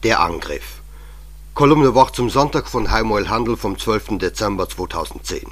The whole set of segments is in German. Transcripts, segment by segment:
Der Angriff. Kolumnewort zum Sonntag von Heimoel Handel vom 12. Dezember 2010.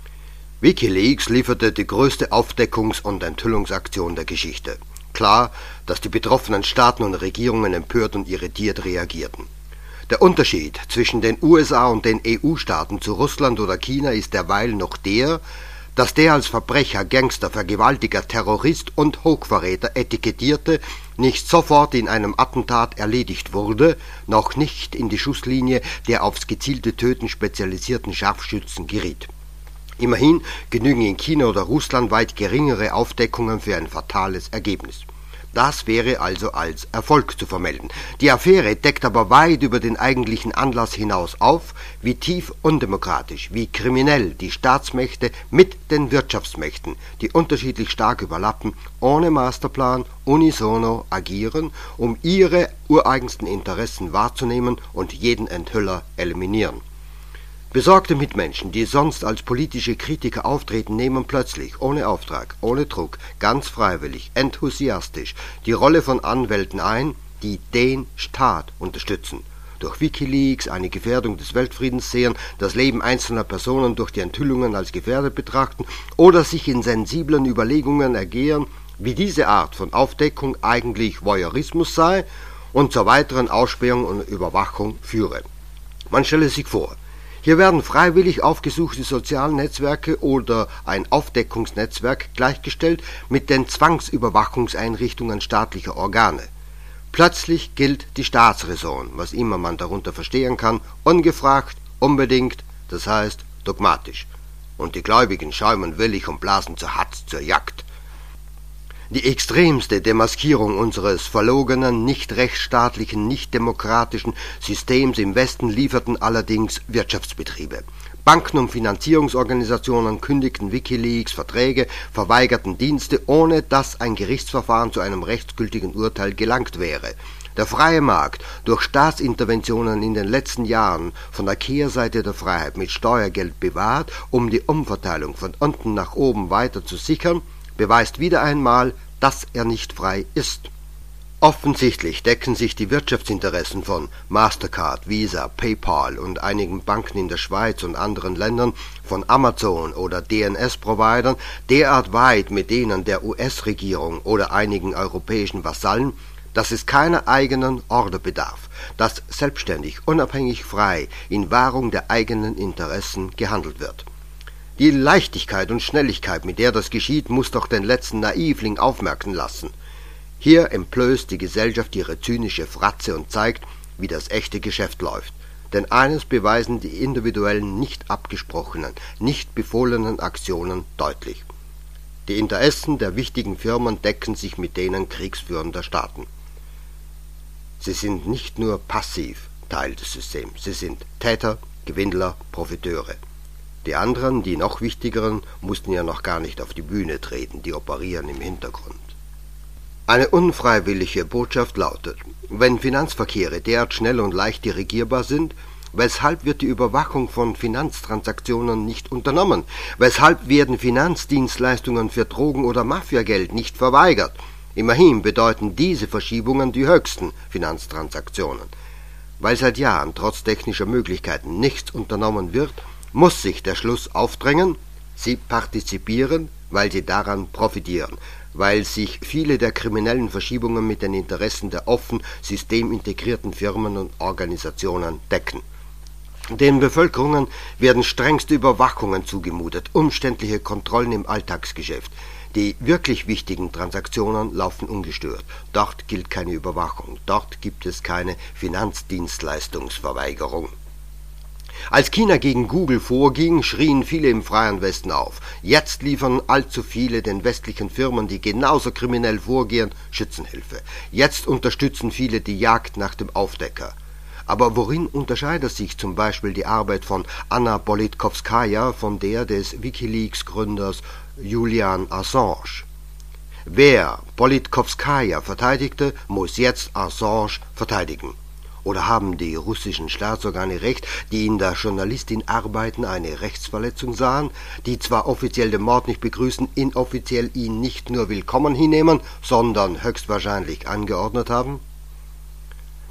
WikiLeaks lieferte die größte Aufdeckungs- und Enthüllungsaktion der Geschichte. Klar, dass die betroffenen Staaten und Regierungen empört und irritiert reagierten. Der Unterschied zwischen den USA und den EU-Staaten zu Russland oder China ist derweil noch der, dass der als Verbrecher, Gangster, Vergewaltiger, Terrorist und Hochverräter etikettierte nicht sofort in einem Attentat erledigt wurde, noch nicht in die Schusslinie der aufs gezielte Töten spezialisierten Scharfschützen geriet. Immerhin genügen in China oder Russland weit geringere Aufdeckungen für ein fatales Ergebnis. Das wäre also als Erfolg zu vermelden. Die Affäre deckt aber weit über den eigentlichen Anlass hinaus auf, wie tief undemokratisch, wie kriminell die Staatsmächte mit den Wirtschaftsmächten, die unterschiedlich stark überlappen, ohne Masterplan, unisono agieren, um ihre ureigensten Interessen wahrzunehmen und jeden Enthüller eliminieren. Besorgte Mitmenschen, die sonst als politische Kritiker auftreten, nehmen plötzlich, ohne Auftrag, ohne Druck, ganz freiwillig, enthusiastisch die Rolle von Anwälten ein, die den Staat unterstützen. Durch WikiLeaks eine Gefährdung des Weltfriedens sehen, das Leben einzelner Personen durch die Enthüllungen als gefährdet betrachten oder sich in sensiblen Überlegungen ergehen, wie diese Art von Aufdeckung eigentlich Voyeurismus sei und zur weiteren Ausspähung und Überwachung führe. Man stelle sich vor, hier werden freiwillig aufgesuchte soziale Netzwerke oder ein Aufdeckungsnetzwerk gleichgestellt mit den Zwangsüberwachungseinrichtungen staatlicher Organe. Plötzlich gilt die Staatsräson, was immer man darunter verstehen kann, ungefragt, unbedingt, das heißt dogmatisch. Und die Gläubigen schäumen willig und blasen zur Hatz, zur Jagd. Die extremste Demaskierung unseres verlogenen, nicht rechtsstaatlichen, nicht demokratischen Systems im Westen lieferten allerdings Wirtschaftsbetriebe. Banken und Finanzierungsorganisationen kündigten WikiLeaks Verträge, verweigerten Dienste, ohne dass ein Gerichtsverfahren zu einem rechtsgültigen Urteil gelangt wäre. Der freie Markt, durch Staatsinterventionen in den letzten Jahren von der Kehrseite der Freiheit mit Steuergeld bewahrt, um die Umverteilung von unten nach oben weiter zu sichern, beweist wieder einmal, dass er nicht frei ist. Offensichtlich decken sich die Wirtschaftsinteressen von Mastercard, Visa, PayPal und einigen Banken in der Schweiz und anderen Ländern, von Amazon oder DNS-Providern derart weit mit denen der US-Regierung oder einigen europäischen Vasallen, dass es keiner eigenen Order bedarf, dass selbstständig, unabhängig, frei in Wahrung der eigenen Interessen gehandelt wird. Die Leichtigkeit und Schnelligkeit, mit der das geschieht, muss doch den letzten Naivling aufmerken lassen. Hier entblößt die Gesellschaft ihre zynische Fratze und zeigt, wie das echte Geschäft läuft. Denn eines beweisen die individuellen, nicht abgesprochenen, nicht befohlenen Aktionen deutlich. Die Interessen der wichtigen Firmen decken sich mit denen kriegsführender Staaten. Sie sind nicht nur passiv Teil des Systems, sie sind Täter, Gewinnler, Profiteure. Die anderen, die noch wichtigeren, mussten ja noch gar nicht auf die Bühne treten, die operieren im Hintergrund. Eine unfreiwillige Botschaft lautet: Wenn Finanzverkehre derart schnell und leicht dirigierbar sind, weshalb wird die Überwachung von Finanztransaktionen nicht unternommen? Weshalb werden Finanzdienstleistungen für Drogen- oder Mafiageld nicht verweigert? Immerhin bedeuten diese Verschiebungen die höchsten Finanztransaktionen. Weil seit Jahren trotz technischer Möglichkeiten nichts unternommen wird, muss sich der Schluss aufdrängen, sie partizipieren, weil sie daran profitieren, weil sich viele der kriminellen Verschiebungen mit den Interessen der offen systemintegrierten Firmen und Organisationen decken. Den Bevölkerungen werden strengste Überwachungen zugemutet, umständliche Kontrollen im Alltagsgeschäft. Die wirklich wichtigen Transaktionen laufen ungestört. Dort gilt keine Überwachung, dort gibt es keine Finanzdienstleistungsverweigerung. Als China gegen Google vorging, schrien viele im freien Westen auf. Jetzt liefern allzu viele den westlichen Firmen, die genauso kriminell vorgehen, Schützenhilfe. Jetzt unterstützen viele die Jagd nach dem Aufdecker. Aber worin unterscheidet sich zum Beispiel die Arbeit von Anna Politkovskaja von der des WikiLeaks-Gründers Julian Assange? Wer Politkovskaja verteidigte, muss jetzt Assange verteidigen. Oder haben die russischen Staatsorgane recht, die in der Journalistin-Arbeiten eine Rechtsverletzung sahen, die zwar offiziell den Mord nicht begrüßen, inoffiziell ihn nicht nur willkommen hinnehmen, sondern höchstwahrscheinlich angeordnet haben?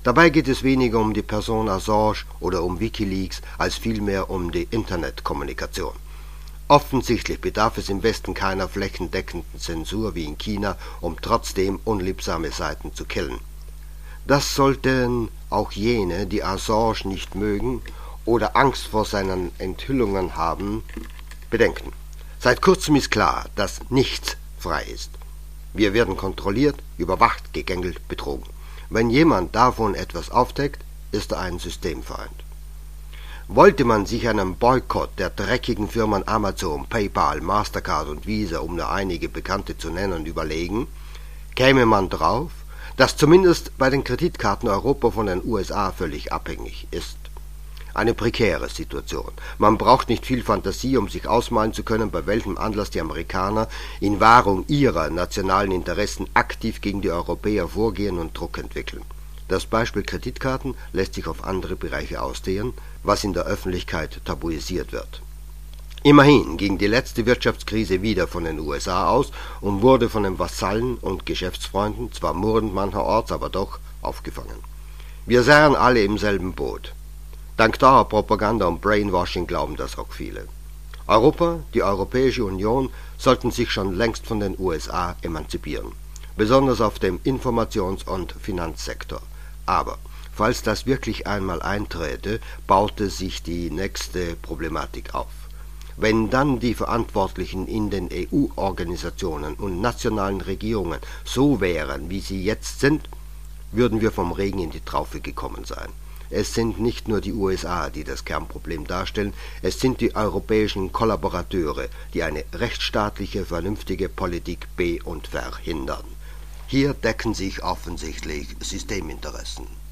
Dabei geht es weniger um die Person Assange oder um Wikileaks, als vielmehr um die Internetkommunikation. Offensichtlich bedarf es im Westen keiner flächendeckenden Zensur wie in China, um trotzdem unliebsame Seiten zu killen. Das sollten auch jene, die Assange nicht mögen oder Angst vor seinen Enthüllungen haben, bedenken. Seit kurzem ist klar, dass nichts frei ist. Wir werden kontrolliert, überwacht, gegängelt, betrogen. Wenn jemand davon etwas aufdeckt, ist er ein Systemfeind. Wollte man sich einem Boykott der dreckigen Firmen Amazon, PayPal, Mastercard und Visa, um nur einige Bekannte zu nennen, überlegen, käme man drauf, dass zumindest bei den Kreditkarten Europa von den USA völlig abhängig ist. Eine prekäre Situation. Man braucht nicht viel Fantasie, um sich ausmalen zu können, bei welchem Anlass die Amerikaner in Wahrung ihrer nationalen Interessen aktiv gegen die Europäer vorgehen und Druck entwickeln. Das Beispiel Kreditkarten lässt sich auf andere Bereiche ausdehnen, was in der Öffentlichkeit tabuisiert wird. Immerhin ging die letzte Wirtschaftskrise wieder von den USA aus und wurde von den Vasallen und Geschäftsfreunden, zwar murrend mancherorts, aber doch, aufgefangen. Wir seien alle im selben Boot. Dank Dauerpropaganda und Brainwashing glauben das auch viele. Europa, die Europäische Union, sollten sich schon längst von den USA emanzipieren, besonders auf dem Informations- und Finanzsektor. Aber falls das wirklich einmal einträte, baute sich die nächste Problematik auf. Wenn dann die Verantwortlichen in den EU-Organisationen und nationalen Regierungen so wären, wie sie jetzt sind, würden wir vom Regen in die Traufe gekommen sein. Es sind nicht nur die USA, die das Kernproblem darstellen, es sind die europäischen Kollaborateure, die eine rechtsstaatliche, vernünftige Politik be- und verhindern. Hier decken sich offensichtlich Systeminteressen.